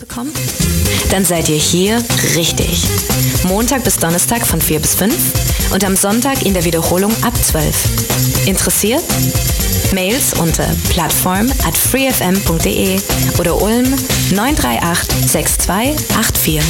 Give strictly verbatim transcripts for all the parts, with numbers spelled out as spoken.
bekommt? Dann seid ihr hier richtig. Montag bis Donnerstag von vier bis fünf und am Sonntag in der Wiederholung ab zwölf. Interessiert? Mails unter plattform at freefm punkt de oder Ulm neun drei acht sechs zwei acht vier.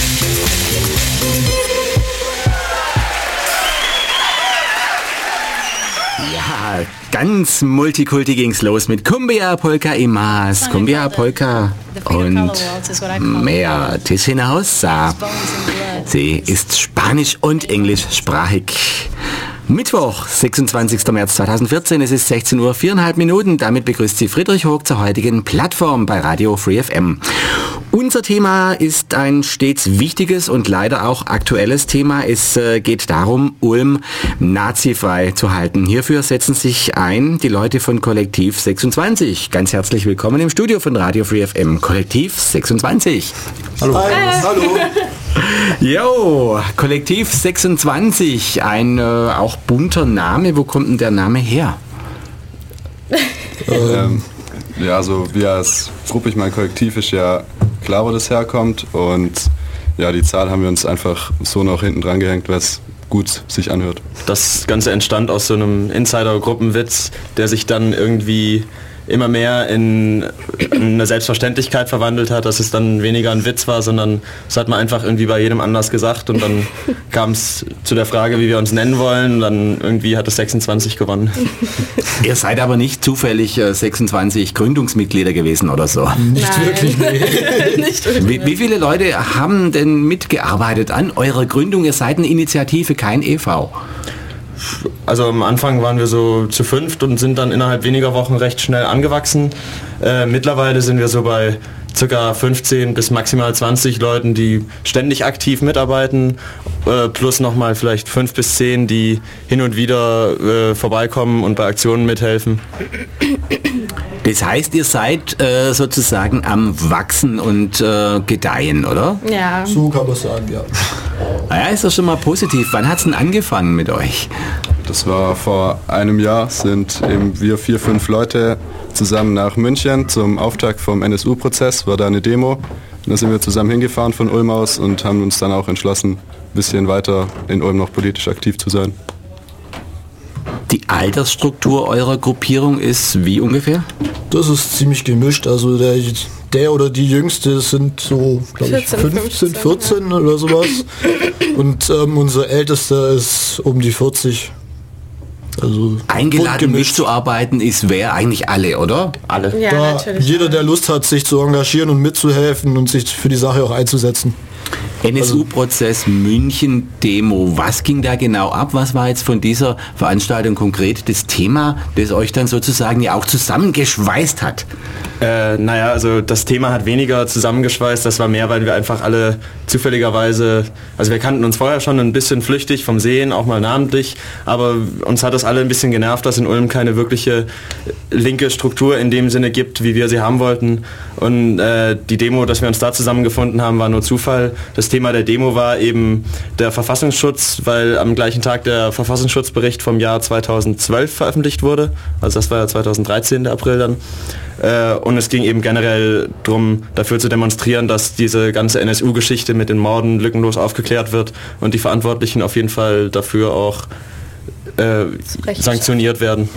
Ja, ganz multikulti ging's los mit Cumbia, Polka y Mas. Cumbia, Polka und mehr. Tis hinausa. Sie ist spanisch- und englischsprachig. Mittwoch, sechsundzwanzigster März zweitausendvierzehn, es ist sechzehn Uhr, viereinhalb Minuten. Damit begrüßt Sie Friedrich Hoog zur heutigen Plattform bei Radio Free F M. Unser Thema ist ein stets wichtiges und leider auch aktuelles Thema. Es äh, geht darum, Ulm nazifrei zu halten. Hierfür setzen sich ein die Leute von Kollektiv sechsundzwanzig. Ganz herzlich willkommen im Studio von Radio Free F M. Kollektiv sechsundzwanzig. Hallo. Hi. Hallo. Jo, Kollektiv sechsundzwanzig, ein äh, auch bunter Name. Wo kommt denn der Name her? ähm, ja, also wir als Gruppe, ich mein Kollektiv ist ja klar, wo das herkommt, und ja, die Zahl haben wir uns einfach so noch hinten dran gehängt, weil es gut sich anhört. Das Ganze entstand aus so einem Insider-Gruppenwitz, der sich dann irgendwie immer mehr in eine Selbstverständlichkeit verwandelt hat, dass es dann weniger ein Witz war, sondern das hat man einfach irgendwie bei jedem anders gesagt, und dann kam es zu der Frage, wie wir uns nennen wollen, und dann irgendwie hat es sechsundzwanzig gewonnen. Ihr seid aber nicht zufällig äh, sechsundzwanzig Gründungsmitglieder gewesen oder so? Nicht Nein. wirklich, nee. Nicht wirklich. Wie, wie viele Leute haben denn mitgearbeitet an eurer Gründung? Ihr seid eine Initiative, kein E V. Also am Anfang waren wir so zu fünft und sind dann innerhalb weniger Wochen recht schnell angewachsen. Äh, mittlerweile sind wir so bei ca. fünfzehn bis maximal zwanzig Leuten, die ständig aktiv mitarbeiten, äh, plus nochmal vielleicht fünf bis zehn, die hin und wieder äh, vorbeikommen und bei Aktionen mithelfen. Das heißt, ihr seid äh, sozusagen am Wachsen und äh, Gedeihen, oder? Ja. So kann man sagen, ja. Naja, ist doch schon mal positiv. Wann hat es denn angefangen mit euch? Das war vor einem Jahr, sind eben wir vier, fünf Leute zusammen nach München zum Auftakt vom N S U-Prozess, war da eine Demo. Und da sind wir zusammen hingefahren von Ulm aus und haben uns dann auch entschlossen, ein bisschen weiter in Ulm noch politisch aktiv zu sein. Die Altersstruktur eurer Gruppierung ist wie ungefähr? Das ist ziemlich gemischt. Also der, der oder die Jüngste sind so, glaube ich, vierzehn, fünfzehn, fünfzehn, vierzehn oder sowas. Und ähm, unser Ältester ist um die vierzig. Also Eingeladen bunt mitzuarbeiten ist wer? Eigentlich alle, oder? Alle. Ja, Da natürlich. jeder, der Lust hat, sich zu engagieren und mitzuhelfen und sich für die Sache auch einzusetzen. N S U-Prozess München Demo. Was ging da genau ab? Was war jetzt von dieser Veranstaltung konkret das Thema, das euch dann sozusagen ja auch zusammengeschweißt hat? Äh, naja, also das Thema hat weniger zusammengeschweißt, das war mehr, weil wir einfach alle zufälligerweise, also wir kannten uns vorher schon ein bisschen flüchtig vom Sehen, auch mal namentlich, aber uns hat das alle ein bisschen genervt, dass in Ulm keine wirkliche linke Struktur in dem Sinne gibt, wie wir sie haben wollten, und äh, die Demo, dass wir uns da zusammengefunden haben, war nur Zufall. Das Thema der Demo war eben der Verfassungsschutz, weil am gleichen Tag der Verfassungsschutzbericht vom Jahr zweitausendzwölf veröffentlicht wurde, also das war ja zweitausenddreizehn, der April dann. Und es ging eben generell darum, dafür zu demonstrieren, dass diese ganze N S U-Geschichte mit den Morden lückenlos aufgeklärt wird und die Verantwortlichen auf jeden Fall dafür auch äh, sanktioniert werden.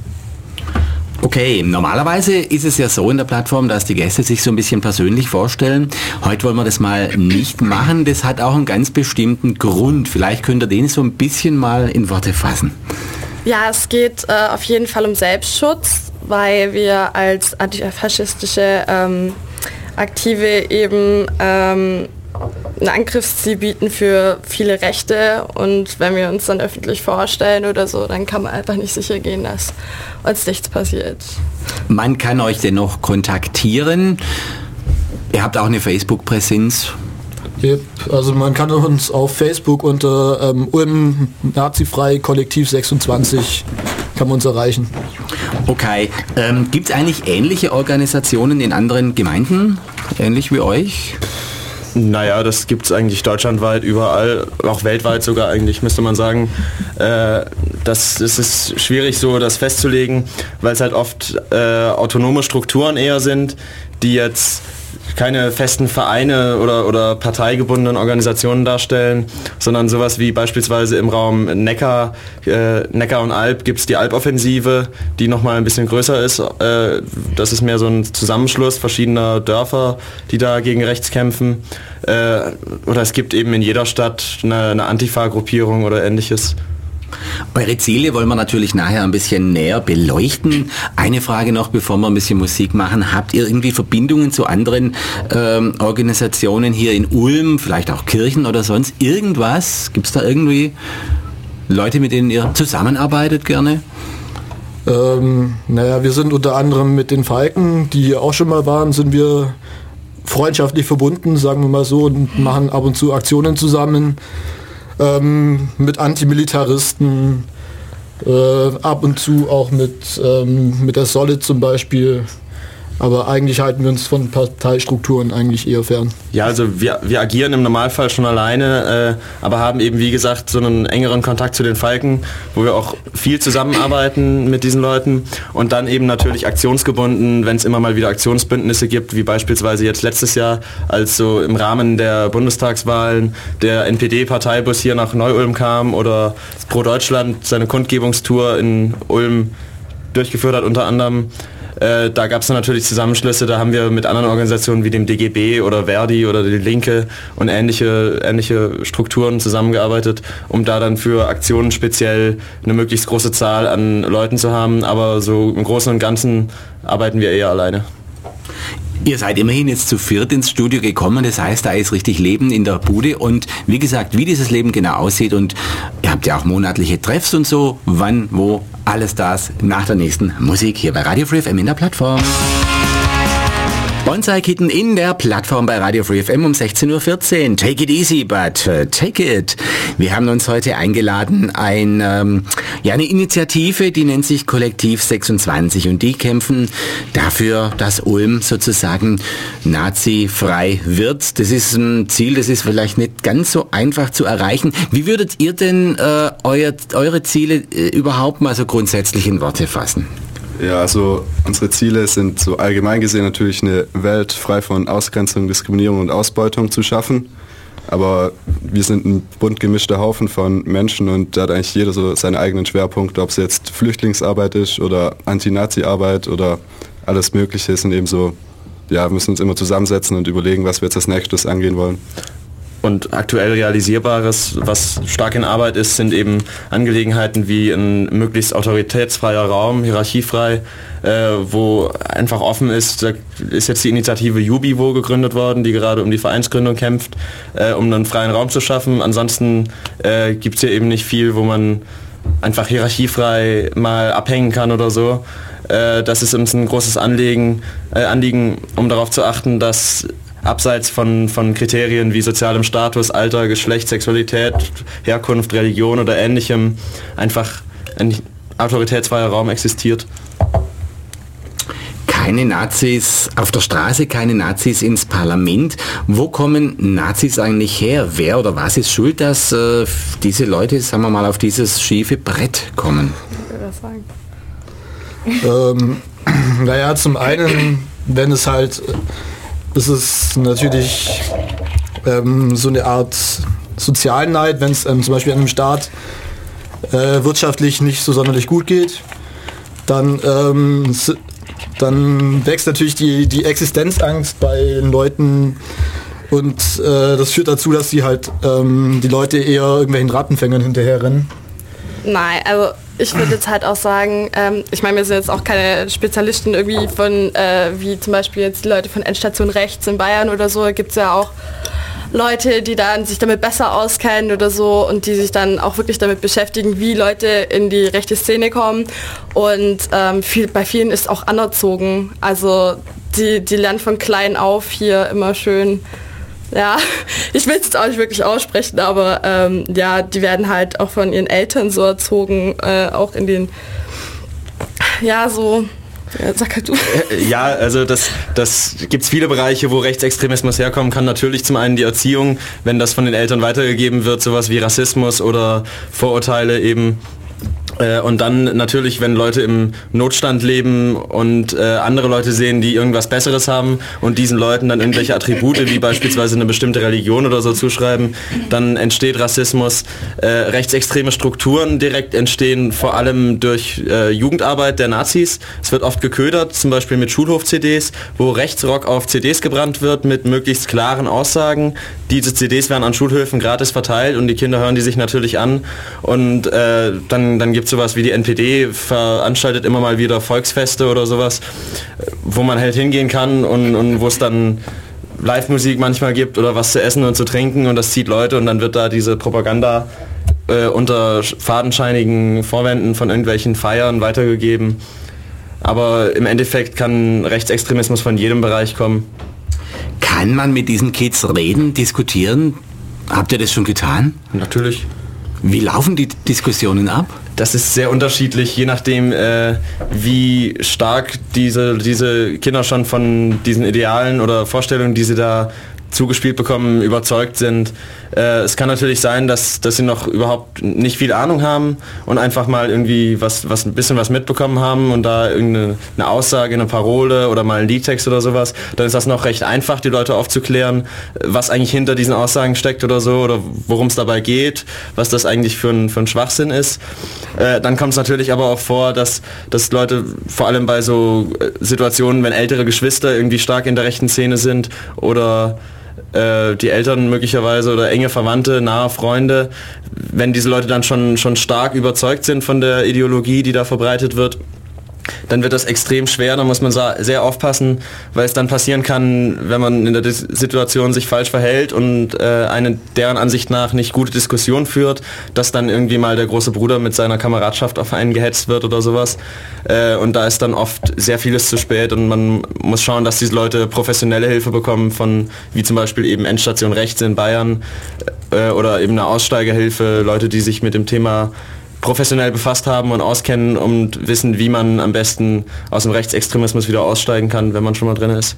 Okay, normalerweise ist es ja so in der Plattform, dass die Gäste sich so ein bisschen persönlich vorstellen. Heute wollen wir das mal nicht machen. Das hat auch einen ganz bestimmten Grund. Vielleicht könnt ihr den so ein bisschen mal in Worte fassen. Ja, es geht äh, auf jeden Fall um Selbstschutz, weil wir als antifaschistische ähm, Aktive eben ähm, ein Angriffsziel bieten für viele Rechte, und wenn wir uns dann öffentlich vorstellen oder so, dann kann man einfach nicht sicher gehen, dass uns nichts passiert. Man kann euch dennoch kontaktieren. Ihr habt auch eine Facebook-Präsenz. Yep. Also man kann uns auf Facebook unter ähm, Ulm Nazifrei Kollektiv sechsundzwanzig kann man uns erreichen. Okay, ähm, gibt es eigentlich ähnliche Organisationen in anderen Gemeinden, ähnlich wie euch? Naja, das gibt es eigentlich deutschlandweit, überall, auch weltweit sogar eigentlich, müsste man sagen. Äh, das, das ist schwierig so, das festzulegen, weil es halt oft äh, autonome Strukturen eher sind, die jetzt keine festen Vereine oder, oder parteigebundenen Organisationen darstellen, sondern sowas wie beispielsweise im Raum Neckar, äh, Neckar und Alb gibt es die Alboffensive, die nochmal ein bisschen größer ist. Äh, das ist mehr so ein Zusammenschluss verschiedener Dörfer, die da gegen rechts kämpfen. Äh, oder es gibt eben in jeder Stadt eine, eine Antifa-Gruppierung oder ähnliches. Eure Ziele wollen wir natürlich nachher ein bisschen näher beleuchten. Eine Frage noch, bevor wir ein bisschen Musik machen. Habt ihr irgendwie Verbindungen zu anderen ähm, Organisationen hier in Ulm, vielleicht auch Kirchen oder sonst irgendwas? Gibt es da irgendwie Leute, mit denen ihr zusammenarbeitet gerne? Ähm, naja, wir sind unter anderem mit den Falken, die hier auch schon mal waren, sind wir freundschaftlich verbunden, sagen wir mal so, und machen ab und zu Aktionen zusammen. Ähm, mit Antimilitaristen, äh, ab und zu auch mit, ähm, mit der Solid zum Beispiel. Aber eigentlich halten wir uns von Parteistrukturen eigentlich eher fern. Ja, also wir, wir agieren im Normalfall schon alleine, äh, aber haben eben wie gesagt so einen engeren Kontakt zu den Falken, wo wir auch viel zusammenarbeiten mit diesen Leuten und dann eben natürlich aktionsgebunden, wenn es immer mal wieder Aktionsbündnisse gibt, wie beispielsweise jetzt letztes Jahr, als so im Rahmen der Bundestagswahlen der N P D-Parteibus hier nach Neu-Ulm kam oder Pro Deutschland seine Kundgebungstour in Ulm durchgeführt hat unter anderem. Äh, da gab es natürlich Zusammenschlüsse, da haben wir mit anderen Organisationen wie dem D G B oder Verdi oder die Linke und ähnliche, ähnliche Strukturen zusammengearbeitet, um da dann für Aktionen speziell eine möglichst große Zahl an Leuten zu haben, aber so im Großen und Ganzen arbeiten wir eher alleine. Ihr seid immerhin jetzt zu viert ins Studio gekommen, das heißt, da ist richtig Leben in der Bude und wie gesagt, wie dieses Leben genau aussieht und ihr habt ja auch monatliche Treffs und so, wann, wo, alles das nach der nächsten Musik hier bei Radio Free F M in der Plattform. Bonsai-Kitten in der Plattform bei Radio Free F M um sechzehn Uhr vierzehn. Take it easy, but uh, take it. Wir haben uns heute eingeladen, ein, ähm, ja, eine Initiative, die nennt sich Kollektiv sechsundzwanzig und die kämpfen dafür, dass Ulm sozusagen nazifrei wird. Das ist ein Ziel, das ist vielleicht nicht ganz so einfach zu erreichen. Wie würdet ihr denn äh, euer, eure Ziele äh, überhaupt mal so grundsätzlich in Worte fassen? Ja, also unsere Ziele sind so allgemein gesehen natürlich eine Welt frei von Ausgrenzung, Diskriminierung und Ausbeutung zu schaffen. Aber wir sind ein bunt gemischter Haufen von Menschen und da hat eigentlich jeder so seine eigenen Schwerpunkte, ob es jetzt Flüchtlingsarbeit ist oder Anti-Nazi-Arbeit oder alles Mögliche sind eben so, ja, wir müssen uns immer zusammensetzen und überlegen, was wir jetzt als nächstes angehen wollen. Und aktuell Realisierbares, was stark in Arbeit ist, sind eben Angelegenheiten wie ein möglichst autoritätsfreier Raum, hierarchiefrei, äh, wo einfach offen ist. Da ist jetzt die Initiative Jubivo gegründet worden, die gerade um die Vereinsgründung kämpft, äh, um einen freien Raum zu schaffen. Ansonsten äh, gibt es hier eben nicht viel, wo man einfach hierarchiefrei mal abhängen kann oder so. Äh, das ist uns ein großes Anliegen, äh, Anliegen, um darauf zu achten, dass abseits von, von Kriterien wie sozialem Status, Alter, Geschlecht, Sexualität, Herkunft, Religion oder Ähnlichem einfach ein autoritätsfreier Raum existiert. Keine Nazis auf der Straße, keine Nazis ins Parlament. Wo kommen Nazis eigentlich her? Wer oder was ist schuld, dass äh, diese Leute, sagen wir mal, auf dieses schiefe Brett kommen? Ähm, naja, zum einen, wenn es halt... Das ist natürlich ähm, so eine Art Sozialneid, wenn es ähm, zum Beispiel einem Staat äh, wirtschaftlich nicht so sonderlich gut geht, dann, ähm, dann wächst natürlich die, die Existenzangst bei den Leuten und äh, das führt dazu, dass sie halt ähm, die Leute eher irgendwelchen Rattenfängern hinterherrennen. Nein, also ich würde jetzt halt auch sagen, ähm, ich meine, wir sind jetzt auch keine Spezialisten irgendwie von, äh, wie zum Beispiel jetzt die Leute von Endstation Rechts in Bayern oder so, gibt es ja auch Leute, die dann sich damit besser auskennen oder so und die sich dann auch wirklich damit beschäftigen, wie Leute in die rechte Szene kommen und ähm, viel, bei vielen ist auch anerzogen, also die, die lernen von klein auf hier immer schön. Ja, ich will es jetzt auch nicht wirklich aussprechen, aber ähm, ja, die werden halt auch von ihren Eltern so erzogen, äh, auch in den, ja, so, ja, sag halt du. Ja, also das, das gibt es viele Bereiche, wo Rechtsextremismus herkommen kann. Natürlich zum einen die Erziehung, wenn das von den Eltern weitergegeben wird, sowas wie Rassismus oder Vorurteile eben. Äh, und dann natürlich, wenn Leute im Notstand leben und äh, andere Leute sehen, die irgendwas Besseres haben und diesen Leuten dann irgendwelche Attribute wie beispielsweise eine bestimmte Religion oder so zuschreiben, dann entsteht Rassismus. Äh, rechtsextreme Strukturen direkt entstehen vor allem durch äh, Jugendarbeit der Nazis. Es wird oft geködert, zum Beispiel mit Schulhof-C Ds, wo Rechtsrock auf C Ds gebrannt wird mit möglichst klaren Aussagen. Diese C Ds werden an Schulhöfen gratis verteilt und die Kinder hören die sich natürlich an. Und äh, dann, dann gibt es sowas wie die N P D, veranstaltet immer mal wieder Volksfeste oder sowas, wo man halt hingehen kann und, und wo es dann Live-Musik manchmal gibt oder was zu essen und zu trinken und das zieht Leute und dann wird da diese Propaganda äh, unter fadenscheinigen Vorwänden von irgendwelchen Feiern weitergegeben. Aber im Endeffekt kann Rechtsextremismus von jedem Bereich kommen. Kann man mit diesen Kids reden, diskutieren? Habt ihr das schon getan? Natürlich. Wie laufen die Diskussionen ab? Das ist sehr unterschiedlich, je nachdem, äh, wie stark diese, diese Kinder schon von diesen Idealen oder Vorstellungen, die sie da zugespielt bekommen, überzeugt sind. Äh, es kann natürlich sein, dass, dass sie noch überhaupt nicht viel Ahnung haben und einfach mal irgendwie was, was ein bisschen was mitbekommen haben und da irgendeine eine Aussage, eine Parole oder mal ein Liedtext oder sowas, dann ist das noch recht einfach, die Leute aufzuklären, was eigentlich hinter diesen Aussagen steckt oder so oder worum es dabei geht, was das eigentlich für ein, für ein Schwachsinn ist. Äh, dann kommt es natürlich aber auch vor, dass, dass Leute vor allem bei so Situationen, wenn ältere Geschwister irgendwie stark in der rechten Szene sind oder die Eltern möglicherweise oder enge Verwandte, nahe Freunde, wenn diese Leute dann schon, schon stark überzeugt sind von der Ideologie, die da verbreitet wird, dann wird das extrem schwer, da muss man sehr aufpassen, weil es dann passieren kann, wenn man in der Dis- Situation sich falsch verhält und äh, eine deren Ansicht nach nicht gute Diskussion führt, dass dann irgendwie mal der große Bruder mit seiner Kameradschaft auf einen gehetzt wird oder sowas. Äh, und da ist dann oft sehr vieles zu spät und man muss schauen, dass diese Leute professionelle Hilfe bekommen von, wie zum Beispiel eben Endstation Rechts in Bayern äh, oder eben eine Aussteigerhilfe, Leute, die sich mit dem Thema professionell befasst haben und auskennen und wissen, wie man am besten aus dem Rechtsextremismus wieder aussteigen kann, wenn man schon mal drin ist.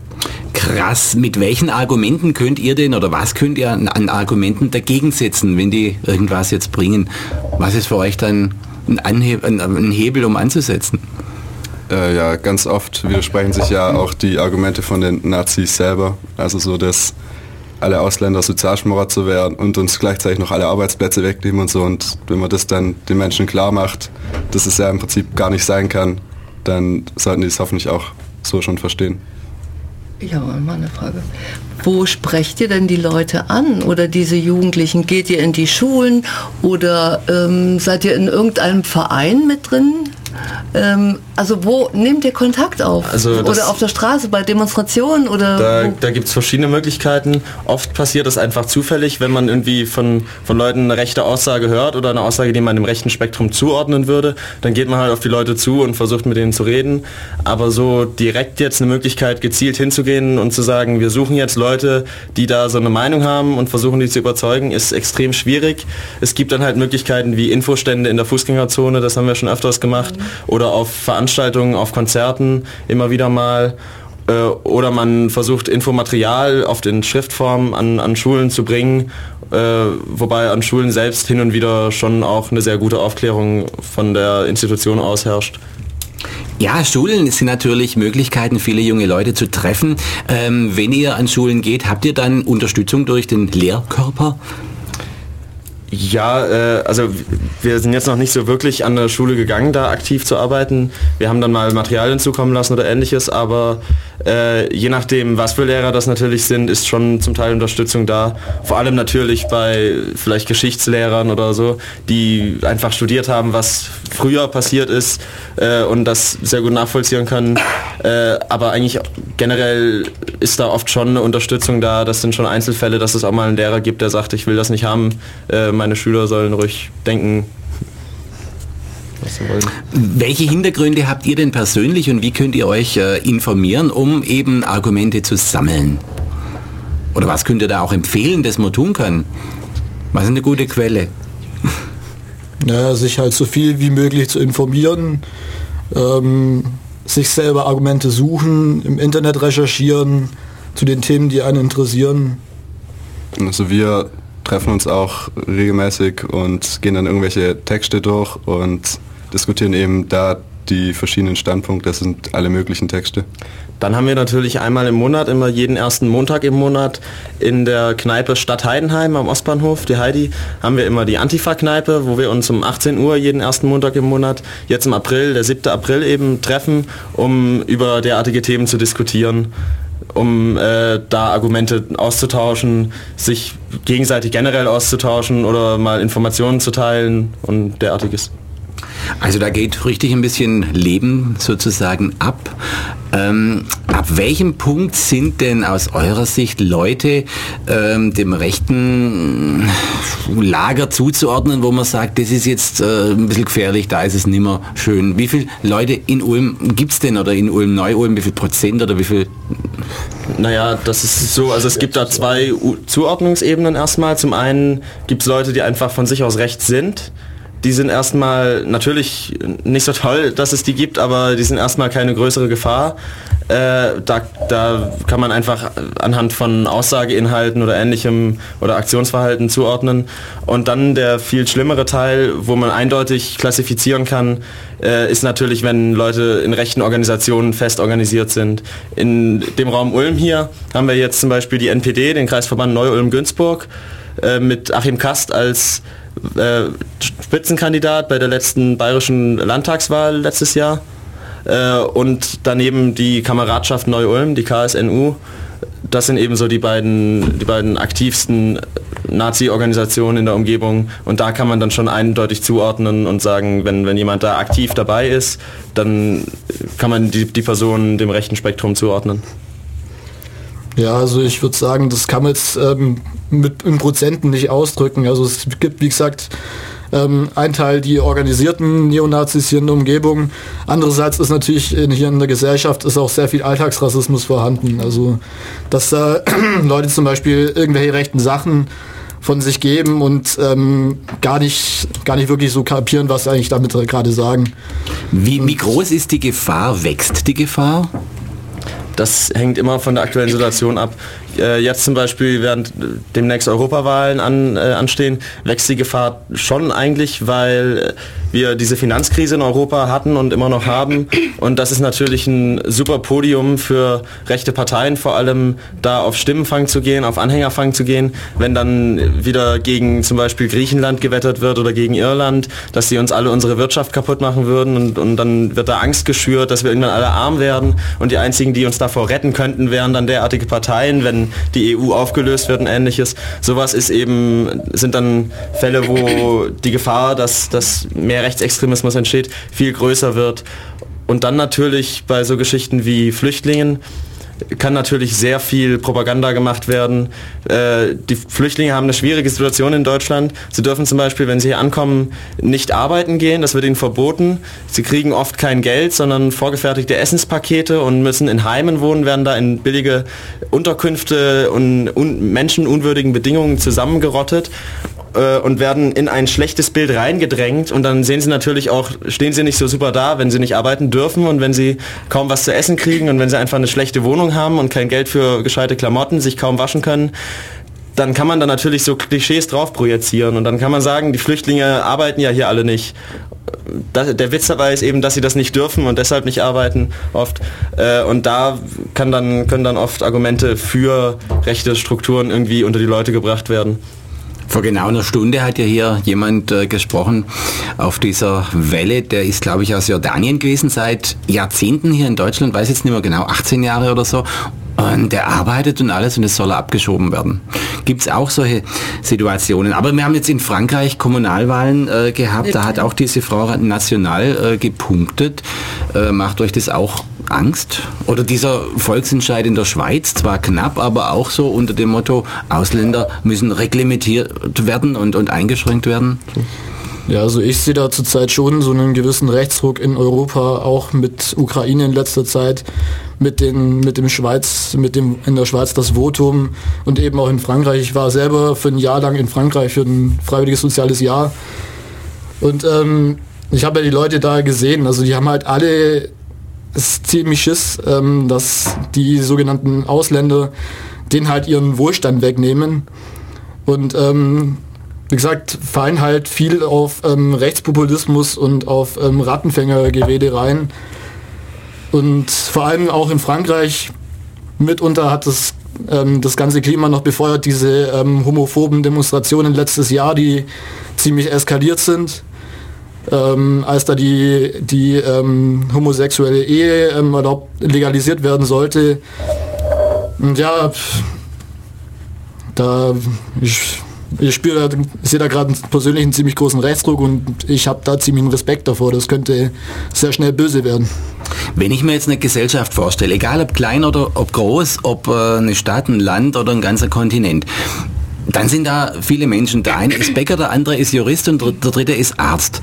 Krass, mit welchen Argumenten könnt ihr denn oder was könnt ihr an, an Argumenten dagegen setzen, wenn die irgendwas jetzt bringen? Was ist für euch dann ein, Anheb- ein, ein Hebel, um anzusetzen? Äh, ja, ganz oft widersprechen sich ja auch die Argumente von den Nazis selber. Also so, dass alle Ausländer Sozialschmarotzer werden und uns gleichzeitig noch alle Arbeitsplätze wegnehmen und so. Und wenn man das dann den Menschen klar macht, dass es ja im Prinzip gar nicht sein kann, dann sollten die es hoffentlich auch so schon verstehen. Ich habe mal eine Frage. Wo sprecht ihr denn die Leute an oder diese Jugendlichen? Geht ihr in die Schulen oder ähm, seid ihr in irgendeinem Verein mit drin? Ähm, also wo nehmt ihr Kontakt auf? Also oder auf der Straße bei Demonstrationen? Oder da da gibt es verschiedene Möglichkeiten. Oft passiert das einfach zufällig, wenn man irgendwie von, von Leuten eine rechte Aussage hört oder eine Aussage, die man dem rechten Spektrum zuordnen würde. Dann geht man halt auf die Leute zu und versucht mit denen zu reden. Aber so direkt jetzt eine Möglichkeit, gezielt hinzugehen und zu sagen, wir suchen jetzt Leute, die da so eine Meinung haben und versuchen, die zu überzeugen, ist extrem schwierig. Es gibt dann halt Möglichkeiten wie Infostände in der Fußgängerzone, das haben wir schon öfters gemacht. Oder auf Veranstaltungen, auf Konzerten immer wieder mal. Äh, oder man versucht Infomaterial oft in Schriftform an, an Schulen zu bringen, äh, wobei an Schulen selbst hin und wieder schon auch eine sehr gute Aufklärung von der Institution aus herrscht. Ja, Schulen sind natürlich Möglichkeiten, viele junge Leute zu treffen. Ähm, wenn ihr an Schulen geht, habt ihr dann Unterstützung durch den Lehrkörper? Ja, äh, also wir sind jetzt noch nicht so wirklich an der Schule gegangen, da aktiv zu arbeiten. Wir haben dann mal Materialien zukommen lassen oder ähnliches, aber äh, je nachdem, was für Lehrer das natürlich sind, ist schon zum Teil Unterstützung da. Vor allem natürlich bei vielleicht Geschichtslehrern oder so, die einfach studiert haben, was früher passiert ist äh, und das sehr gut nachvollziehen können. Äh, aber eigentlich generell ist da oft schon eine Unterstützung da. Das sind schon Einzelfälle, dass es auch mal einen Lehrer gibt, der sagt, ich will das nicht haben. Äh, meine Schüler sollen ruhig denken, was sie wollen. Welche Hintergründe habt ihr denn persönlich und wie könnt ihr euch äh, informieren, um eben Argumente zu sammeln? Oder was könnt ihr da auch empfehlen, dass man tun kann? Was ist eine gute Quelle? Ja, sich halt so viel wie möglich zu informieren, ähm, sich selber Argumente suchen, im Internet recherchieren zu den Themen, die einen interessieren. Also wir treffen uns auch regelmäßig und gehen dann irgendwelche Texte durch und diskutieren eben da die verschiedenen Standpunkte, das sind alle möglichen Texte. Dann haben wir natürlich einmal im Monat, immer jeden ersten Montag im Monat in der Kneipe Stadt Heidenheim am Ostbahnhof, die Heidi, haben wir immer die Antifa-Kneipe, wo wir uns um achtzehn Uhr jeden ersten Montag im Monat, jetzt im April, der siebte April eben treffen, um über derartige Themen zu diskutieren, um äh, da Argumente auszutauschen, sich gegenseitig generell auszutauschen oder mal Informationen zu teilen und derartiges. Also da geht richtig ein bisschen Leben sozusagen ab. Ähm, ab welchem Punkt sind denn aus eurer Sicht Leute ähm, dem rechten Lager zuzuordnen, wo man sagt, das ist jetzt äh, ein bisschen gefährlich, da ist es nicht mehr schön? Wie viele Leute in Ulm gibt es denn oder in Ulm-Neu-Ulm, wie viel Prozent oder wie viel? Naja, das ist so, also es gibt da zwei U- Zuordnungsebenen erstmal. Zum einen gibt es Leute, die einfach von sich aus rechts sind. Die sind erstmal natürlich nicht so toll, dass es die gibt, aber die sind erstmal keine größere Gefahr. Äh, da, da kann man einfach anhand von Aussageinhalten oder Ähnlichem oder Aktionsverhalten zuordnen. Und dann der viel schlimmere Teil, wo man eindeutig klassifizieren kann, äh, ist natürlich, wenn Leute in rechten Organisationen fest organisiert sind. In dem Raum Ulm hier haben wir jetzt zum Beispiel die N P D, den Kreisverband Neu-Ulm-Günzburg, äh, mit Achim Kast als Äh, Spitzenkandidat bei der letzten bayerischen Landtagswahl letztes Jahr äh, und daneben die Kameradschaft Neu-Ulm, die K S N U. Das sind eben so die beiden, die beiden aktivsten Nazi-Organisationen in der Umgebung und da kann man dann schon eindeutig zuordnen und sagen, wenn, wenn jemand da aktiv dabei ist, dann kann man die, die Person dem rechten Spektrum zuordnen. Ja, also ich würde sagen, das kann man jetzt ähm, mit in Prozenten nicht ausdrücken. Also es gibt, wie gesagt, ähm, ein Teil die organisierten Neonazis hier in der Umgebung. Andererseits ist natürlich in, hier in der Gesellschaft ist auch sehr viel Alltagsrassismus vorhanden. Also dass äh, Leute zum Beispiel irgendwelche rechten Sachen von sich geben und ähm, gar nicht gar nicht wirklich so kapieren, was sie eigentlich damit gerade sagen. Wie, wie groß ist die Gefahr? Wächst die Gefahr? Das hängt immer von der aktuellen Situation ab. Äh, jetzt zum Beispiel, während demnächst Europawahlen an, äh, anstehen, wächst die Gefahr schon eigentlich, weil wir diese Finanzkrise in Europa hatten und immer noch haben. Und das ist natürlich ein super Podium für rechte Parteien, vor allem da auf Stimmenfang zu gehen, auf Anhängerfang zu gehen, wenn dann wieder gegen zum Beispiel Griechenland gewettert wird oder gegen Irland, dass sie uns alle unsere Wirtschaft kaputt machen würden und, und dann wird da Angst geschürt, dass wir irgendwann alle arm werden und die einzigen, die uns davor retten könnten, wären dann derartige Parteien, wenn die E U aufgelöst wird und ähnliches. Sowas ist eben, sind dann Fälle, wo die Gefahr, dass, dass mehr Rechtsextremismus entsteht, viel größer wird. Und dann natürlich bei so Geschichten wie Flüchtlingen kann natürlich sehr viel Propaganda gemacht werden. Äh, die Flüchtlinge haben eine schwierige Situation in Deutschland. Sie dürfen zum Beispiel, wenn sie hier ankommen, nicht arbeiten gehen. Das wird ihnen verboten. Sie kriegen oft kein Geld, sondern vorgefertigte Essenspakete und müssen in Heimen wohnen, werden da in billige Unterkünfte und un- menschenunwürdigen Bedingungen zusammengerottet und werden in ein schlechtes Bild reingedrängt und dann sehen sie natürlich auch, stehen sie nicht so super da, wenn sie nicht arbeiten dürfen und wenn sie kaum was zu essen kriegen und wenn sie einfach eine schlechte Wohnung haben und kein Geld für gescheite Klamotten, sich kaum waschen können, dann kann man da natürlich so Klischees drauf projizieren und dann kann man sagen, die Flüchtlinge arbeiten ja hier alle nicht. Das, der Witz dabei ist eben, dass sie das nicht dürfen und deshalb nicht arbeiten oft. Äh, und da kann dann, können dann oft Argumente für rechte Strukturen irgendwie unter die Leute gebracht werden. Vor genau einer Stunde hat ja hier jemand äh, gesprochen auf dieser Welle, der ist, glaube ich, aus Jordanien gewesen, seit Jahrzehnten hier in Deutschland, weiß jetzt nicht mehr genau, achtzehn Jahre oder so. Und der arbeitet und alles und es soll abgeschoben werden. Gibt es auch solche Situationen. Aber wir haben jetzt in Frankreich Kommunalwahlen äh, gehabt, da hat auch diese Frau national äh, gepunktet. Äh, macht euch das auch Angst? Oder dieser Volksentscheid in der Schweiz, zwar knapp, aber auch so unter dem Motto, Ausländer müssen reglementiert werden und, und eingeschränkt werden? Ja, also ich sehe da zurzeit schon so einen gewissen Rechtsruck in Europa, auch mit Ukraine in letzter Zeit, mit den, mit dem Schweiz, mit dem in der Schweiz das Votum und eben auch in Frankreich. Ich war selber für ein Jahr lang in Frankreich, für ein freiwilliges soziales Jahr. Und ähm, ich habe ja die Leute da gesehen, also die haben halt alle es ziemlich Schiss, ähm, dass die sogenannten Ausländer denen halt ihren Wohlstand wegnehmen. Und ähm, wie gesagt, fallen halt viel auf ähm, Rechtspopulismus und auf ähm, Rattenfängergerede rein. Und vor allem auch in Frankreich mitunter hat das, ähm, das ganze Klima noch befeuert, diese ähm, homophoben Demonstrationen letztes Jahr, die ziemlich eskaliert sind. Ähm, als da die, die ähm, homosexuelle Ehe ähm, erlaubt, legalisiert werden sollte. Und ja, pff, da ich, ich spüre, ich sehe da gerade persönlich einen ziemlich großen Rechtsdruck und ich habe da ziemlich einen Respekt davor. Das könnte sehr schnell böse werden. Wenn ich mir jetzt eine Gesellschaft vorstelle, egal ob klein oder ob groß, ob äh, eine Stadt, ein Land oder ein ganzer Kontinent, dann sind da viele Menschen. Der eine ist Bäcker, der andere ist Jurist und der dritte ist Arzt.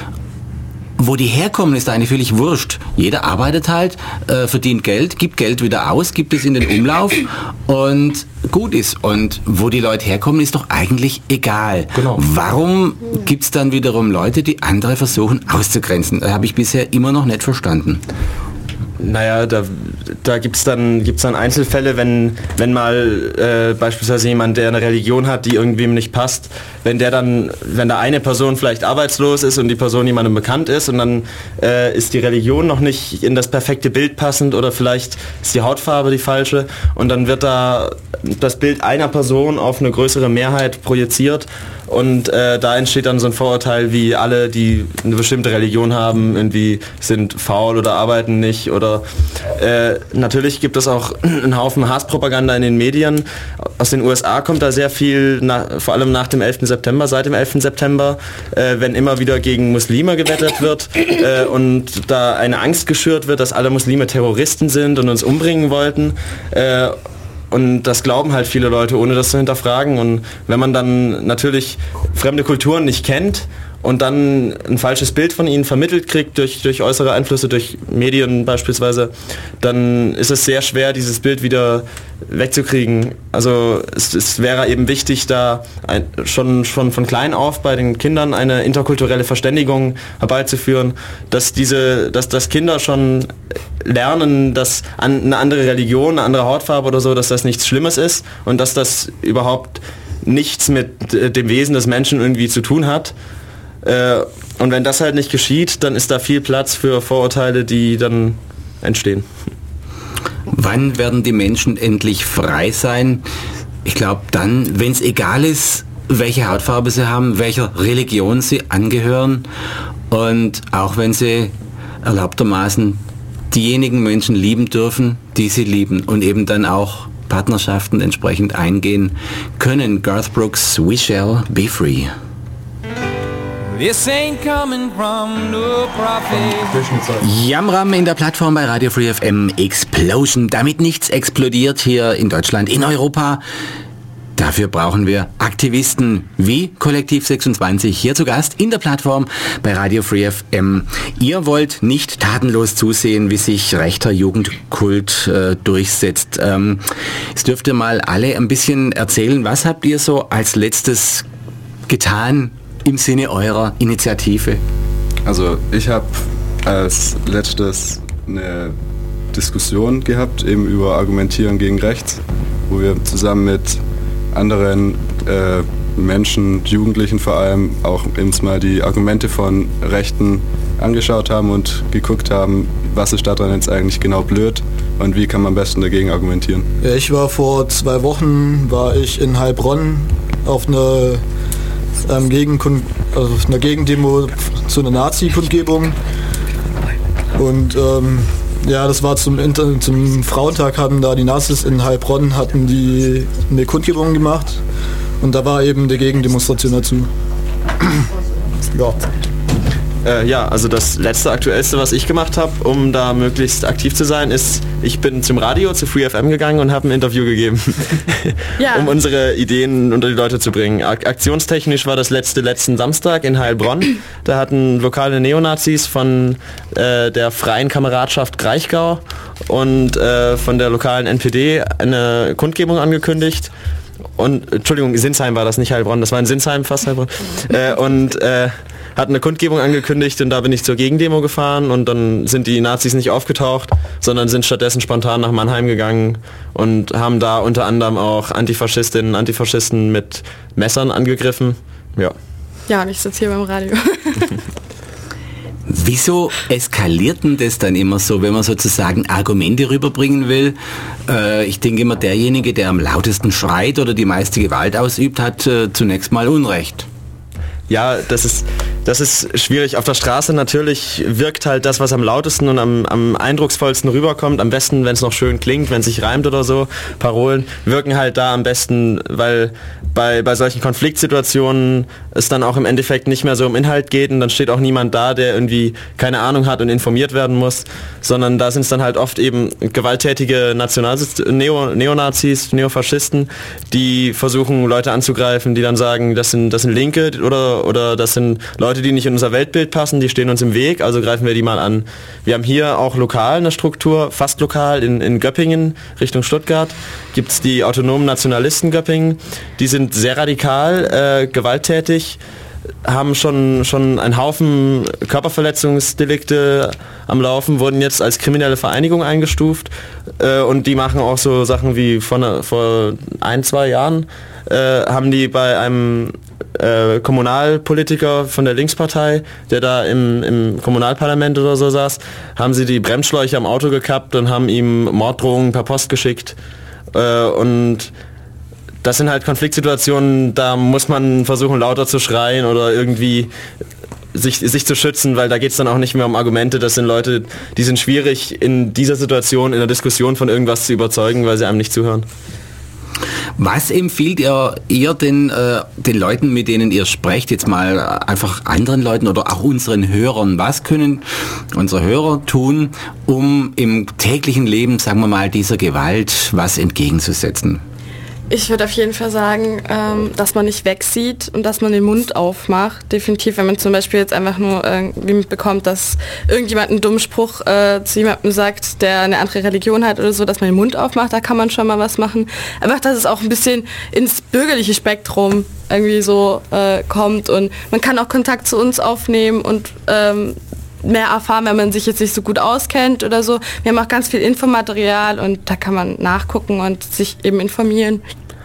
Wo die herkommen, ist eigentlich völlig wurscht. Jeder arbeitet halt, äh, verdient Geld, gibt Geld wieder aus, gibt es in den Umlauf und gut ist. Und wo die Leute herkommen, ist doch eigentlich egal. Genau. Warum gibt es dann wiederum Leute, die andere versuchen auszugrenzen? Das habe ich bisher immer noch nicht verstanden. Naja, da, da gibt es dann, gibt's dann Einzelfälle, wenn, wenn mal äh, beispielsweise jemand, der eine Religion hat, die irgendwem nicht passt, wenn der dann, wenn da eine Person vielleicht arbeitslos ist und die Person jemandem bekannt ist und dann äh, ist die Religion noch nicht in das perfekte Bild passend oder vielleicht ist die Hautfarbe die falsche und dann wird da das Bild einer Person auf eine größere Mehrheit projiziert und äh, da entsteht dann so ein Vorurteil, wie alle, die eine bestimmte Religion haben, irgendwie sind faul oder arbeiten nicht oder äh, natürlich gibt es auch einen Haufen Hasspropaganda in den Medien. Aus den U S A kommt da sehr viel, na, vor allem nach dem elften September, seit dem elften September, äh, wenn immer wieder gegen Muslime gewettet wird äh, und da eine Angst geschürt wird, dass alle Muslime Terroristen sind und uns umbringen wollten. Äh, Und das glauben halt viele Leute, ohne das zu hinterfragen. Und wenn man dann natürlich fremde Kulturen nicht kennt und dann ein falsches Bild von ihnen vermittelt kriegt durch, durch äußere Einflüsse, durch Medien beispielsweise, dann ist es sehr schwer, dieses Bild wieder wegzukriegen. Also es, es wäre eben wichtig, da ein, schon, schon von klein auf bei den Kindern eine interkulturelle Verständigung herbeizuführen, dass diese, dass, dass Kinder schon lernen, dass an, eine andere Religion, eine andere Hautfarbe oder so, dass das nichts Schlimmes ist und dass das überhaupt nichts mit dem Wesen des Menschen irgendwie zu tun hat. Und wenn das halt nicht geschieht, dann ist da viel Platz für Vorurteile, die dann entstehen. Wann werden die Menschen endlich frei sein? Ich glaube dann, wenn es egal ist, welche Hautfarbe sie haben, welcher Religion sie angehören und auch wenn sie erlaubtermaßen diejenigen Menschen lieben dürfen, die sie lieben und eben dann auch Partnerschaften entsprechend eingehen können. Garth Brooks, We Shall Be Free. This ain't coming from no prophet. Jamram in der Plattform bei Radio Free F M. Explosion, damit nichts explodiert hier in Deutschland, in Europa. Dafür brauchen wir Aktivisten wie Kollektiv sechsundzwanzig hier zu Gast in der Plattform bei Radio Free F M. Ihr wollt nicht tatenlos zusehen, wie sich rechter Jugendkult äh, durchsetzt. Ähm, jetzt dürft ihr mal alle ein bisschen erzählen, was habt ihr so als letztes getan im Sinne eurer Initiative? Also ich habe als letztes eine Diskussion gehabt, eben über Argumentieren gegen Rechts, wo wir zusammen mit anderen äh, Menschen, Jugendlichen vor allem, auch uns mal die Argumente von Rechten angeschaut haben und geguckt haben, was ist daran jetzt eigentlich genau blöd und wie kann man am besten dagegen argumentieren. Ja, ich war vor zwei Wochen, war ich in Heilbronn auf einer, ähm, Gegenkund- also auf einer Gegendemo zu einer Nazi-Kundgebung und ähm, ja, das war zum, Inter- zum Frauentag, hatten da die Nazis in Heilbronn hatten die eine Kundgebung gemacht und da war eben die Gegendemonstration dazu. Ja. Äh, ja, also das letzte Aktuellste, was ich gemacht habe, um da möglichst aktiv zu sein, ist, ich bin zum Radio, zu Free F M gegangen und habe ein Interview gegeben, Ja. um unsere Ideen unter die Leute zu bringen. Ak- aktionstechnisch war das letzte letzten Samstag in Heilbronn. Da hatten lokale Neonazis von äh, der Freien Kameradschaft Kraichgau und äh, von der lokalen N P D eine Kundgebung angekündigt. Und, Entschuldigung, Sinsheim war das, nicht Heilbronn, das war in Sinsheim, fast Heilbronn. Äh, und äh, hat eine Kundgebung angekündigt und da bin ich zur Gegendemo gefahren und dann sind die Nazis nicht aufgetaucht, sondern sind stattdessen spontan nach Mannheim gegangen und haben da unter anderem auch Antifaschistinnen und Antifaschisten mit Messern angegriffen. Ja. Ja, und ich sitze hier beim Radio. Wieso eskaliert denn das dann immer so, wenn man sozusagen Argumente rüberbringen will? Äh, ich denke immer, derjenige, der am lautesten schreit oder die meiste Gewalt ausübt, hat äh, zunächst mal Unrecht. Ja, das ist, das ist schwierig. Auf der Straße natürlich wirkt halt das, was am lautesten und am, am eindrucksvollsten rüberkommt. Am besten, wenn es noch schön klingt, wenn es sich reimt oder so. Parolen wirken halt da am besten, weil bei, bei solchen Konfliktsituationen es dann auch im Endeffekt nicht mehr so um Inhalt geht und dann steht auch niemand da, der irgendwie keine Ahnung hat und informiert werden muss, sondern da sind es dann halt oft eben gewalttätige National Neo, Neonazis, Neofaschisten, die versuchen, Leute anzugreifen, die dann sagen, das sind, das sind Linke oder oder das sind Leute, die nicht in unser Weltbild passen, die stehen uns im Weg, also greifen wir die mal an. Wir haben hier auch lokal eine Struktur, fast lokal, in, in Göppingen, Richtung Stuttgart, gibt es die autonomen Nationalisten Göppingen, die sind sehr radikal, äh, gewalttätig, haben schon, schon einen Haufen Körperverletzungsdelikte am Laufen, wurden jetzt als kriminelle Vereinigung eingestuft äh, und die machen auch so Sachen wie vor, vor ein, zwei Jahren äh, haben die bei einem äh, Kommunalpolitiker von der Linkspartei, der da im, im Kommunalparlament oder so saß, haben sie die Bremsschläuche am Auto gekappt und haben ihm Morddrohungen per Post geschickt äh, und das sind halt Konfliktsituationen, da muss man versuchen lauter zu schreien oder irgendwie sich, sich zu schützen, weil da geht es dann auch nicht mehr um Argumente, das sind Leute, die sind schwierig in dieser Situation, in der Diskussion von irgendwas zu überzeugen, weil sie einem nicht zuhören. Was empfiehlt ihr, ihr denn äh, den Leuten, mit denen ihr sprecht, jetzt mal einfach anderen Leuten oder auch unseren Hörern? Was können unsere Hörer tun, um im täglichen Leben, sagen wir mal, dieser Gewalt was entgegenzusetzen? Ich würde auf jeden Fall sagen, ähm, dass man nicht wegsieht und dass man den Mund aufmacht. Definitiv, wenn man zum Beispiel jetzt einfach nur irgendwie mitbekommt, dass irgendjemand einen dummen Spruch äh, zu jemandem sagt, der eine andere Religion hat oder so, dass man den Mund aufmacht, da kann man schon mal was machen. Einfach, dass es auch ein bisschen ins bürgerliche Spektrum irgendwie so äh, kommt und man kann auch Kontakt zu uns aufnehmen und ähm, mehr erfahren, wenn man sich jetzt nicht so gut auskennt oder so. Wir haben auch ganz viel Infomaterial und da kann man nachgucken und sich eben informieren.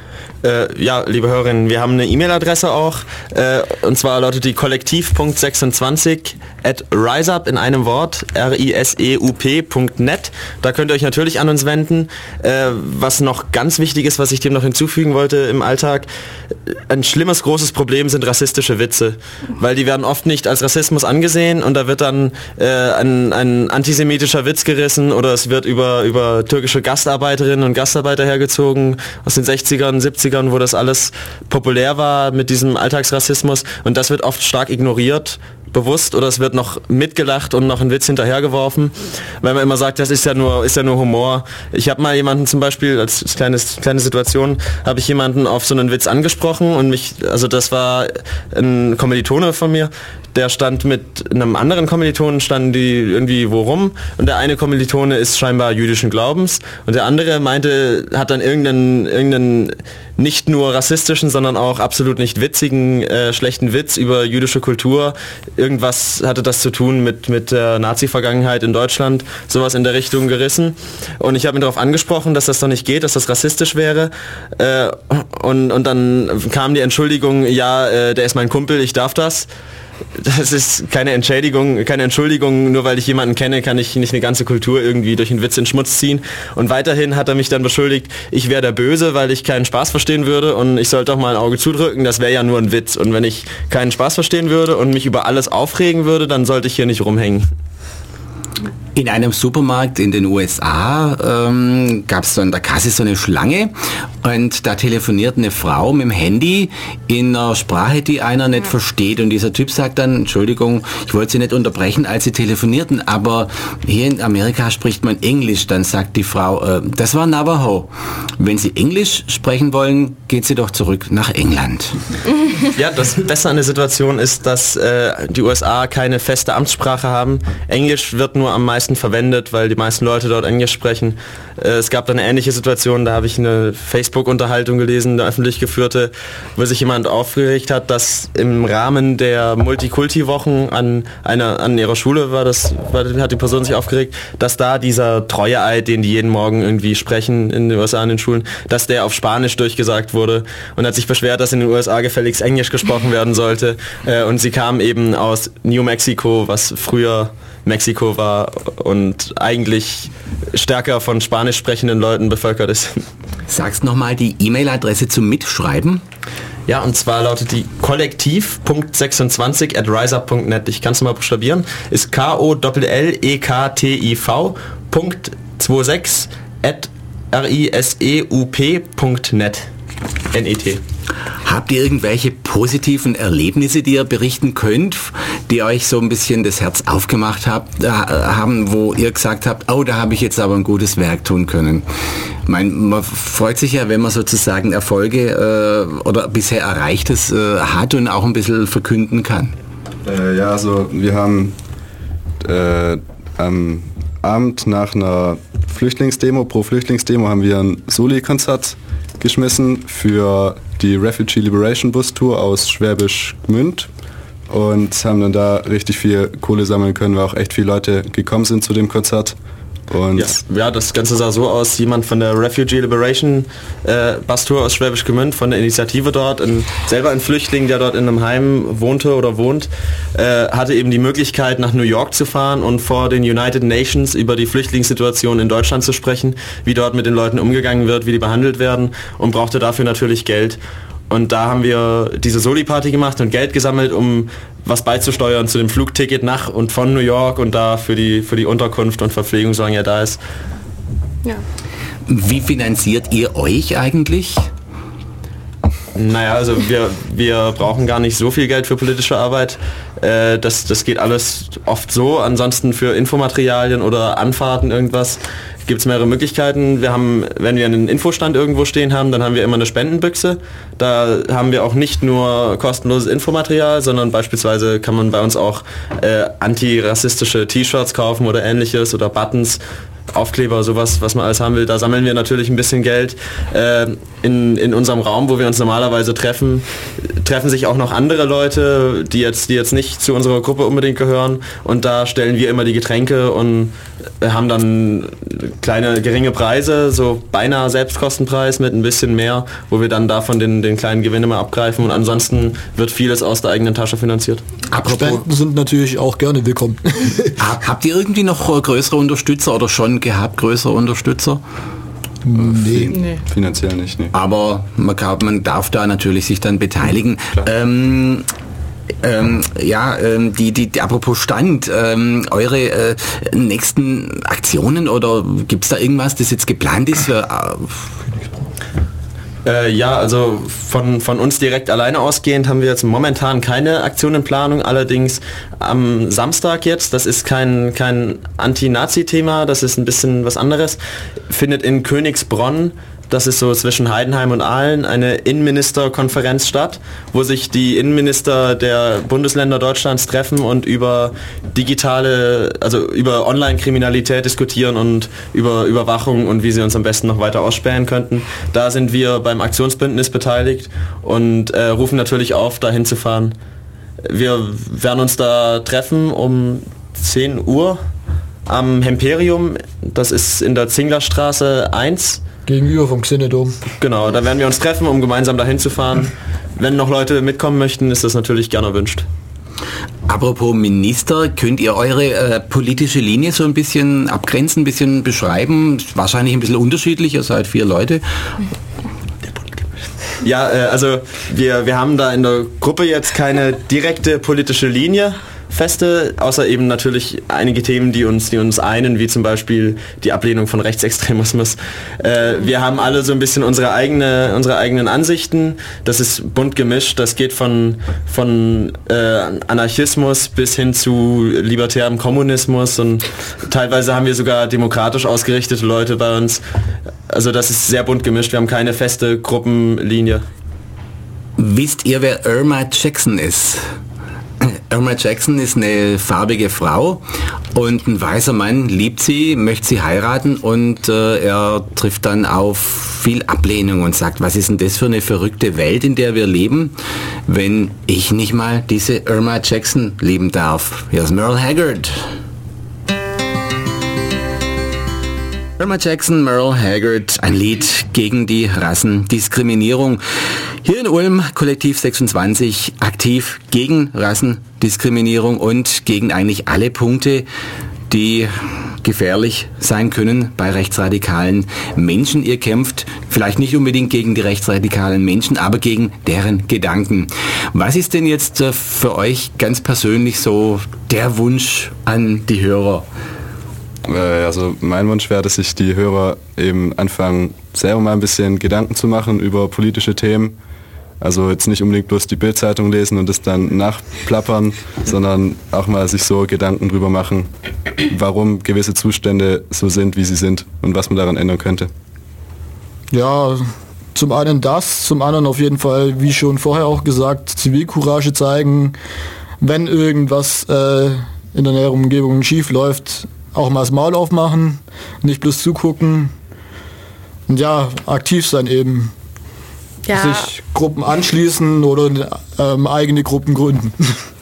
Äh, ja, liebe Hörerinnen, wir haben eine E-Mail-Adresse auch, äh, und zwar lautet die kollektiv punkt sechsundzwanzig at riseup in einem Wort, R I S E U P punkt net. Da könnt ihr euch natürlich an uns wenden. Äh, was noch ganz wichtig ist, was ich dem noch hinzufügen wollte im Alltag, ein schlimmes, großes Problem sind rassistische Witze, weil die werden oft nicht als Rassismus angesehen und da wird dann äh, ein, ein antisemitischer Witz gerissen oder es wird über, über türkische Gastarbeiterinnen und Gastarbeiter hergezogen aus den sechzigern, siebzigern, wo das alles populär war mit diesem Alltagsrassismus und das wird oft stark ignoriert, bewusst, oder es wird noch mitgelacht und noch ein Witz hinterhergeworfen, weil man immer sagt, das ist ja nur, ist ja nur Humor. Ich habe mal jemanden zum Beispiel, als kleines, kleine Situation, habe ich jemanden auf so einen Witz angesprochen und mich, also das war ein Kommilitone von mir, der stand mit einem anderen Kommilitonen, standen die irgendwie wo rum und der eine Kommilitone ist scheinbar jüdischen Glaubens und der andere meinte, hat dann irgendeinen, irgendeinen nicht nur rassistischen, sondern auch absolut nicht witzigen, äh, schlechten Witz über jüdische Kultur. Irgendwas hatte das zu tun mit, mit der Nazi-Vergangenheit in Deutschland, sowas in der Richtung gerissen. Und ich habe ihn darauf angesprochen, dass das doch nicht geht, dass das rassistisch wäre. Äh, und, und dann kam die Entschuldigung, ja, äh, der ist mein Kumpel, ich darf das. Das ist keine Entschädigung, keine Entschuldigung, nur weil ich jemanden kenne, kann ich nicht eine ganze Kultur irgendwie durch einen Witz in den Schmutz ziehen. Und weiterhin hat er mich dann beschuldigt, ich wäre der Böse, weil ich keinen Spaß verstehen würde und ich sollte doch mal ein Auge zudrücken, das wäre ja nur ein Witz. Und wenn ich keinen Spaß verstehen würde und mich über alles aufregen würde, dann sollte ich hier nicht rumhängen. In einem Supermarkt in den U S A ähm, gab es so an der Kasse so eine Schlange und da telefoniert eine Frau mit dem Handy in einer Sprache, die einer nicht ja. versteht und dieser Typ sagt dann, Entschuldigung, ich wollte Sie nicht unterbrechen, als Sie telefonierten, aber hier in Amerika spricht man Englisch. Dann sagt die Frau, äh, das war Navajo. Wenn Sie Englisch sprechen wollen, geht Sie doch zurück nach England. Ja, das Beste an der Situation ist, dass äh, die U S A keine feste Amtssprache haben. Englisch wird nur am meisten meisten verwendet, weil die meisten Leute dort Englisch sprechen. Äh, es gab dann eine ähnliche Situation, da habe ich eine Facebook-Unterhaltung gelesen, eine öffentlich geführte, wo sich jemand aufgeregt hat, dass im Rahmen der Multikulti-Wochen an einer an ihrer Schule war das, war, hat die Person sich aufgeregt, dass da dieser Treueeid, den die jeden Morgen irgendwie sprechen in den U S A in den Schulen, dass der auf Spanisch durchgesagt wurde und hat sich beschwert, dass in den U S A gefälligst Englisch gesprochen werden sollte. Äh, und sie kam eben aus New Mexico, was früher Mexiko war und eigentlich stärker von spanisch sprechenden Leuten bevölkert ist. Sagst nochmal die E-Mail-Adresse zum Mitschreiben? Ja, und zwar lautet die kollektiv Punkt sechsundzwanzig at riseup Punkt net. Ich kann es mal buchstabieren. Ist K O L L E K T I V Punkt sechsundzwanzig at R I S E U P Punkt net. N E T. Habt ihr irgendwelche positiven Erlebnisse, die ihr berichten könnt, die euch so ein bisschen das Herz aufgemacht habt, äh, haben, wo ihr gesagt habt, oh, da habe ich jetzt aber ein gutes Werk tun können? Ich meine, man freut sich ja, wenn man sozusagen Erfolge äh, oder bisher Erreichtes äh, hat und auch ein bisschen verkünden kann. Äh, ja, also wir haben äh, am Abend nach einer Flüchtlingsdemo, pro Flüchtlingsdemo, haben wir ein Soli-Konzert geschmissen für die Refugee Liberation Bus Tour aus Schwäbisch Gmünd und haben dann da richtig viel Kohle sammeln können, weil auch echt viele Leute gekommen sind zu dem Konzert. Und ja, ja, das Ganze sah so aus, jemand von der Refugee Liberation äh, Bus Tour aus Schwäbisch Gmünd, von der Initiative dort, ein, selber ein Flüchtling, der dort in einem Heim wohnte oder wohnt, äh, hatte eben die Möglichkeit, nach New York zu fahren und vor den United Nations über die Flüchtlingssituation in Deutschland zu sprechen, wie dort mit den Leuten umgegangen wird, wie die behandelt werden, und brauchte dafür natürlich Geld. Und da haben wir diese Soli-Party gemacht und Geld gesammelt, um was beizusteuern zu dem Flugticket nach und von New York und da für die, für die Unterkunft und Verpflegung, solange er da ist. Ja. Wie finanziert ihr euch eigentlich? Naja, also wir, wir brauchen gar nicht so viel Geld für politische Arbeit. Äh, das, das geht alles oft so. Ansonsten für Infomaterialien oder Anfahrten irgendwas gibt es mehrere Möglichkeiten. Wir haben, wenn wir einen Infostand irgendwo stehen haben, dann haben wir immer eine Spendenbüchse. Da haben wir auch nicht nur kostenloses Infomaterial, sondern beispielsweise kann man bei uns auch äh, antirassistische T-Shirts kaufen oder ähnliches oder Buttons, Aufkleber, sowas, was man alles haben will. Da sammeln wir natürlich ein bisschen Geld. Äh, in, in unserem Raum, wo wir uns normalerweise treffen, treffen sich auch noch andere Leute, die jetzt, die jetzt nicht zu unserer Gruppe unbedingt gehören. Und da stellen wir immer die Getränke und haben dann kleine, geringe Preise, so beinahe Selbstkostenpreis mit ein bisschen mehr, wo wir dann davon den, den kleinen Gewinn immer abgreifen. Und ansonsten wird vieles aus der eigenen Tasche finanziert. Apropos, Spenden sind natürlich auch gerne willkommen. Habt ihr irgendwie noch größere Unterstützer oder schon gehabt, größere Unterstützer? Nee. nee. Finanziell nicht, nee. Aber man, kann, man darf da natürlich sich dann beteiligen. Ähm, ähm, ja, ähm, die, die, die, apropos Stand, ähm, eure äh, nächsten Aktionen oder gibt es da irgendwas, das jetzt geplant ist? Für, äh, Äh, ja, also von, von uns direkt alleine ausgehend haben wir jetzt momentan keine Aktion in Planung, allerdings am Samstag jetzt, das ist kein, kein Anti-Nazi-Thema, das ist ein bisschen was anderes, findet in Königsbronn, das ist so zwischen Heidenheim und Aalen, eine Innenministerkonferenz statt, wo sich die Innenminister der Bundesländer Deutschlands treffen und über digitale, also über Online-Kriminalität diskutieren und über Überwachung und wie sie uns am besten noch weiter ausspähen könnten. Da sind wir beim Aktionsbündnis beteiligt und äh, rufen natürlich auf, dahin zu fahren. Wir werden uns da treffen um zehn Uhr am Hemperium, das ist in der Zinglerstraße eins. Gegenüber vom Xenodom. Genau, da werden wir uns treffen, um gemeinsam dahin zu fahren. Wenn noch Leute mitkommen möchten, ist das natürlich gerne erwünscht. Apropos Minister, könnt ihr eure äh, politische Linie so ein bisschen abgrenzen, ein bisschen beschreiben? Wahrscheinlich ein bisschen unterschiedlich, ihr seid vier Leute. Ja, äh, also wir, wir haben da in der Gruppe jetzt keine direkte politische Linie feste, außer eben natürlich einige Themen, die uns, die uns einen, wie zum Beispiel die Ablehnung von Rechtsextremismus. Äh, wir haben alle so ein bisschen unsere eigene, unsere eigenen Ansichten. Das ist bunt gemischt. Das geht von, von äh, Anarchismus bis hin zu libertärem Kommunismus und teilweise haben wir sogar demokratisch ausgerichtete Leute bei uns. Also das ist sehr bunt gemischt. Wir haben keine feste Gruppenlinie. Wisst ihr, wer Irma Jackson ist? Irma Jackson ist eine farbige Frau und ein weißer Mann liebt sie, möchte sie heiraten und äh, er trifft dann auf viel Ablehnung und sagt, was ist denn das für eine verrückte Welt, in der wir leben, wenn ich nicht mal diese Irma Jackson lieben darf. Hier ist Merle Haggard. Irma Jackson, Merle Haggard, ein Lied gegen die Rassendiskriminierung. Hier in Ulm, Kollektiv sechsundzwanzig, aktiv gegen Rassendiskriminierung und gegen eigentlich alle Punkte, die gefährlich sein können bei rechtsradikalen Menschen. Ihr kämpft vielleicht nicht unbedingt gegen die rechtsradikalen Menschen, aber gegen deren Gedanken. Was ist denn jetzt für euch ganz persönlich so der Wunsch an die Hörer? Also mein Wunsch wäre, dass sich die Hörer eben anfangen, selber mal ein bisschen Gedanken zu machen über politische Themen. Also jetzt nicht unbedingt bloß die Bild-Zeitung lesen und das dann nachplappern, sondern auch mal sich so Gedanken drüber machen, warum gewisse Zustände so sind, wie sie sind und was man daran ändern könnte. Ja, zum einen das, zum anderen auf jeden Fall, wie schon vorher auch gesagt, Zivilcourage zeigen, wenn irgendwas äh, in der näheren Umgebung schief läuft, auch mal das Maul aufmachen, nicht bloß zugucken und ja, aktiv sein eben. Ja. Sich Gruppen anschließen oder ähm, eigene Gruppen gründen.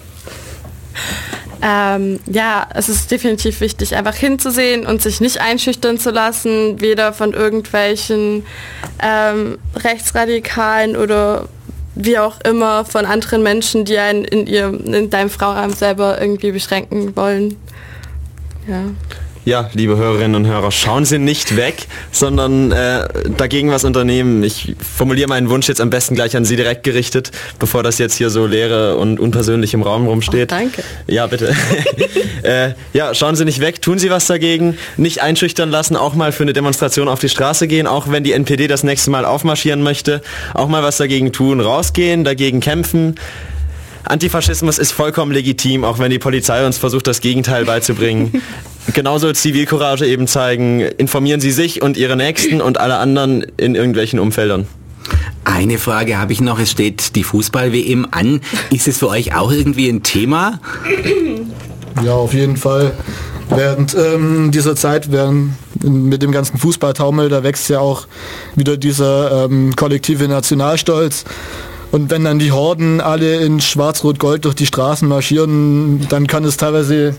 Ähm, ja, es ist definitiv wichtig, einfach hinzusehen und sich nicht einschüchtern zu lassen, weder von irgendwelchen ähm, Rechtsradikalen oder wie auch immer von anderen Menschen, die einen in, ihrem, in deinem Frauenraum selber irgendwie beschränken wollen. Ja. Ja, liebe Hörerinnen und Hörer, schauen Sie nicht weg, sondern äh, dagegen was unternehmen. Ich formuliere meinen Wunsch jetzt am besten gleich an Sie direkt gerichtet, bevor das jetzt hier so leere und unpersönlich im Raum rumsteht. Oh, danke. Ja, bitte. äh, ja, schauen Sie nicht weg, tun Sie was dagegen, nicht einschüchtern lassen, auch mal für eine Demonstration auf die Straße gehen, auch wenn die N P D das nächste Mal aufmarschieren möchte, auch mal was dagegen tun, rausgehen, dagegen kämpfen. Antifaschismus ist vollkommen legitim, auch wenn die Polizei uns versucht, das Gegenteil beizubringen. Genauso Zivilcourage eben zeigen. Informieren Sie sich und Ihre Nächsten und alle anderen in irgendwelchen Umfeldern. Eine Frage habe ich noch. Es steht die Fußball-W M an. Ist es für euch auch irgendwie ein Thema? Ja, auf jeden Fall. Während ähm, dieser Zeit, während mit dem ganzen Fußballtaumel, da wächst ja auch wieder dieser ähm, kollektive Nationalstolz. Und wenn dann die Horden alle in Schwarz-Rot-Gold durch die Straßen marschieren, dann kann es teilweise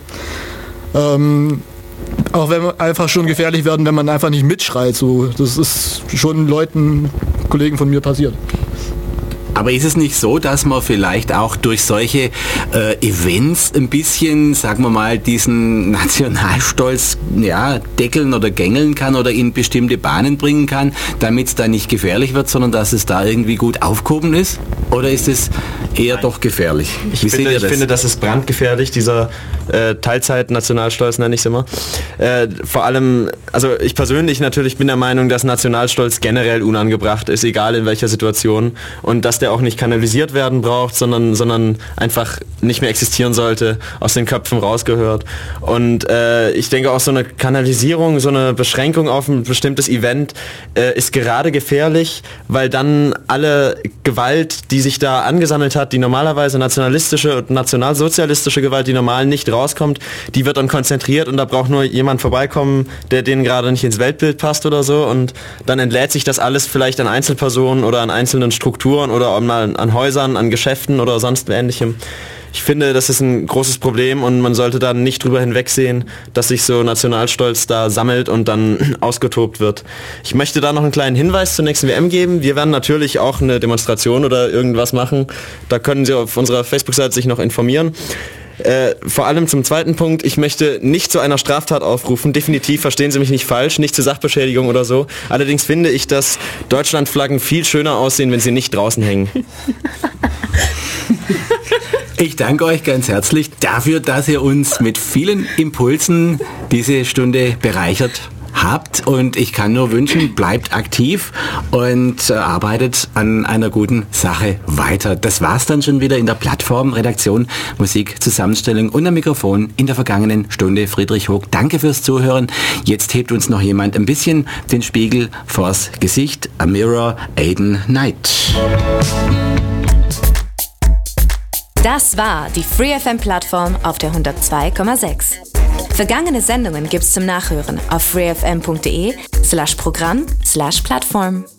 ähm, auch wenn man einfach schon gefährlich werden, wenn man einfach nicht mitschreit. So, das ist schon Leuten, Kollegen von mir passiert. Aber ist es nicht so, dass man vielleicht auch durch solche äh, Events ein bisschen, sagen wir mal, diesen Nationalstolz ja, deckeln oder gängeln kann oder in bestimmte Bahnen bringen kann, damit es da nicht gefährlich wird, sondern dass es da irgendwie gut aufgehoben ist? Oder ist es eher Nein. doch gefährlich? Ich, finde, ich das? finde, das ist brandgefährlich, dieser äh, Teilzeit-Nationalstolz, nenne ich es immer. Äh, vor allem, also ich persönlich natürlich bin der Meinung, dass Nationalstolz generell unangebracht ist, egal in welcher Situation, und dass der auch nicht kanalisiert werden braucht, sondern, sondern einfach nicht mehr existieren sollte, aus den Köpfen rausgehört. Und äh, ich denke auch so eine Kanalisierung, so eine Beschränkung auf ein bestimmtes Event äh, ist gerade gefährlich, weil dann alle Gewalt, die sich da angesammelt hat, die normalerweise nationalistische und nationalsozialistische Gewalt, die normal nicht rauskommt, die wird dann konzentriert und da braucht nur jemand vorbeikommen, der denen gerade nicht ins Weltbild passt oder so, und dann entlädt sich das alles vielleicht an Einzelpersonen oder an einzelnen Strukturen oder mal an Häusern, an Geschäften oder sonst Ähnlichem. Ich finde, das ist ein großes Problem und man sollte da nicht drüber hinwegsehen, dass sich so Nationalstolz da sammelt und dann ausgetobt wird. Ich möchte da noch einen kleinen Hinweis zur nächsten W M geben. Wir werden natürlich auch eine Demonstration oder irgendwas machen. Da können Sie auf unserer Facebook-Seite sich noch informieren. Äh, vor allem zum zweiten Punkt, ich möchte nicht zu einer Straftat aufrufen, definitiv, verstehen Sie mich nicht falsch, nicht zur Sachbeschädigung oder so. Allerdings finde ich, dass Deutschlandflaggen viel schöner aussehen, wenn sie nicht draußen hängen. Ich danke euch ganz herzlich dafür, dass ihr uns mit vielen Impulsen diese Stunde bereichert habt, und ich kann nur wünschen, bleibt aktiv und äh, arbeitet an einer guten Sache weiter. Das war's dann schon wieder in der Plattform Redaktion Musik, Zusammenstellung und am Mikrofon in der vergangenen Stunde Friedrich Hoog. Danke fürs Zuhören. Jetzt hebt uns noch jemand ein bisschen den Spiegel vors Gesicht. A Mirror, Aiden Knight. Das war die Free F M-Plattform auf der hundertzwei Komma sechs. Vergangene Sendungen gibt's zum Nachhören auf freefm punkt de slash Programm slash Plattform.